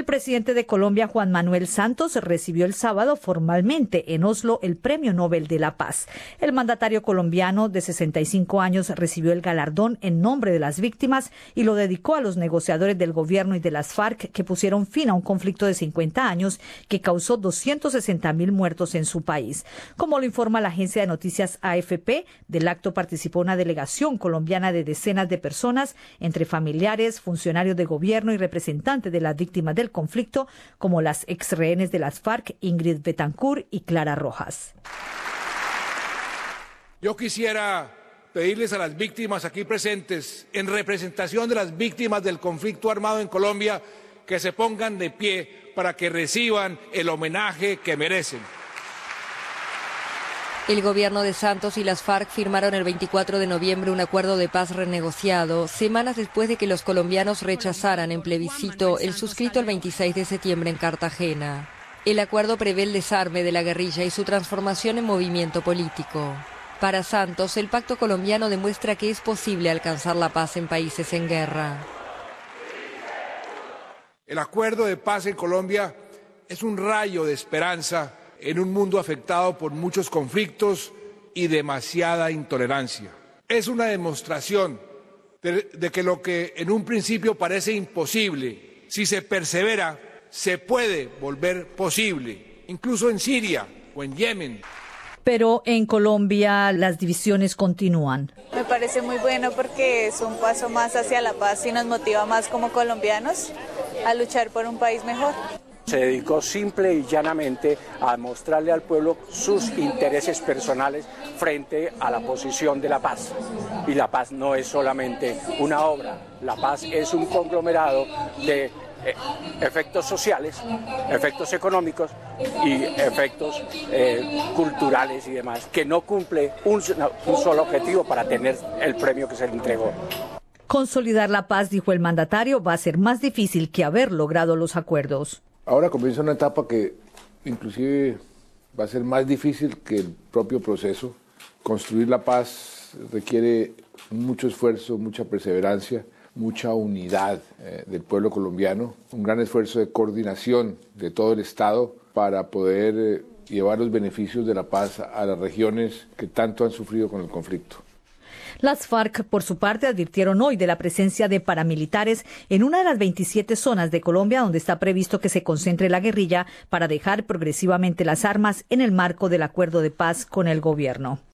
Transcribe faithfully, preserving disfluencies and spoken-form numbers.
El presidente de Colombia, Juan Manuel Santos, recibió el sábado formalmente en Oslo el Premio Nobel de la Paz. El mandatario colombiano de sesenta y cinco años recibió el galardón en nombre de las víctimas y lo dedicó a los negociadores del gobierno y de las FARC que pusieron fin a un conflicto de cincuenta años que causó doscientos sesenta mil muertos en su país. Como lo informa la agencia de noticias A F P, del acto participó una delegación colombiana de decenas de personas, entre familiares, funcionarios de gobierno y representantes de las víctimas del conflicto, como las exrehenes de las FARC, Ingrid Betancourt y Clara Rojas. Yo quisiera pedirles a las víctimas aquí presentes, en representación de las víctimas del conflicto armado en Colombia, que se pongan de pie para que reciban el homenaje que merecen. El gobierno de Santos y las FARC firmaron el veinticuatro de noviembre un acuerdo de paz renegociado, semanas después de que los colombianos rechazaran en plebiscito el suscrito el veintiséis de septiembre en Cartagena. El acuerdo prevé el desarme de la guerrilla y su transformación en movimiento político. Para Santos, el pacto colombiano demuestra que es posible alcanzar la paz en países en guerra. El acuerdo de paz en Colombia es un rayo de esperanza en un mundo afectado por muchos conflictos y demasiada intolerancia. Es una demostración de, de que lo que en un principio parece imposible, si se persevera, se puede volver posible, incluso en Siria o en Yemen. Pero en Colombia las divisiones continúan. Me parece muy bueno porque es un paso más hacia la paz y nos motiva más como colombianos a luchar por un país mejor. Se dedicó simple y llanamente a mostrarle al pueblo sus intereses personales frente a la posición de la paz. Y la paz no es solamente una obra, la paz es un conglomerado de eh, efectos sociales, efectos económicos y efectos eh, culturales y demás, que no cumple un, un solo objetivo para tener el premio que se le entregó. Consolidar la paz, dijo el mandatario, va a ser más difícil que haber logrado los acuerdos. Ahora comienza una etapa que inclusive va a ser más difícil que el propio proceso. Construir la paz requiere mucho esfuerzo, mucha perseverancia, mucha unidad eh, del pueblo colombiano, un gran esfuerzo de coordinación de todo el Estado para poder eh, llevar los beneficios de la paz a las regiones que tanto han sufrido con el conflicto. Las FARC, por su parte, advirtieron hoy de la presencia de paramilitares en una de las veintisiete zonas de Colombia donde está previsto que se concentre la guerrilla para dejar progresivamente las armas en el marco del acuerdo de paz con el gobierno.